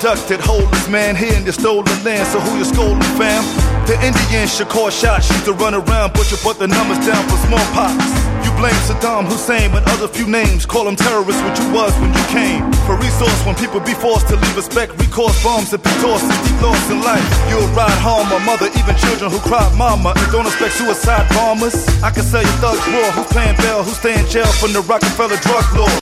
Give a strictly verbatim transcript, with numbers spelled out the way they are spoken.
abducted, homeless man here in your stolen land. So who you scolding, fam? The Indians should call shots, used to run around, but you put the numbers down for smallpox. You blame Saddam Hussein and other few names, call them terrorists, what you was when you came. For resource when people be forced to leave respect, recourse bombs that be tossed and deep loss in life. You'll ride home, a mother, even children who cried mama, and don't expect suicide bombers. I can sell you thugs raw, who's paying bail, who's staying in jail from the Rockefeller drug law.